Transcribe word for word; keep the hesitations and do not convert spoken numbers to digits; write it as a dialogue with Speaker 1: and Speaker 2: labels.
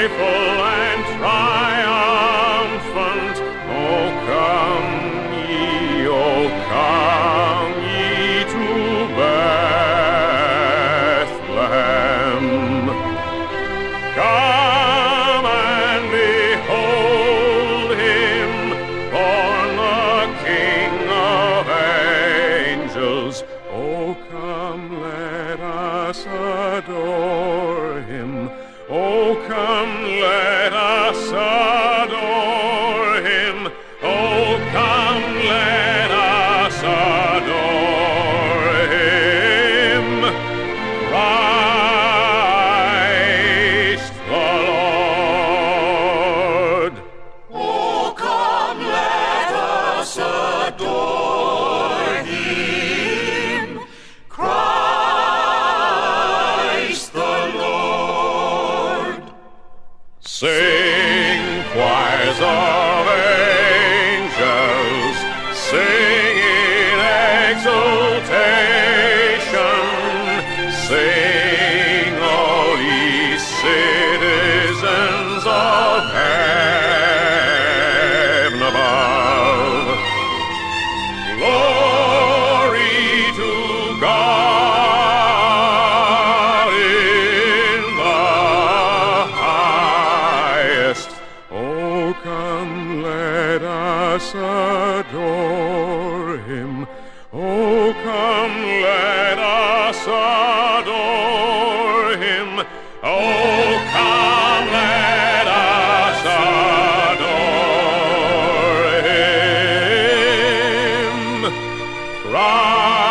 Speaker 1: joyful and triumphant. Oh, come ye, oh, come ye to Bethlehem. Come and behold him, born the King of angels. Oh, come, let us adore him. Oh, come, let us adore him. Oh, come, let us adore him. Christ the Lord.
Speaker 2: Oh, come, let us adore him. Christ the Lord.
Speaker 1: Sing, choirs of angels, sing in exultation. Sing, all ye citizens of heaven above. Glory to God in the highest. Oh, come, let us adore him. Oh, come, let us adore him. Oh, come, let us adore him. Christ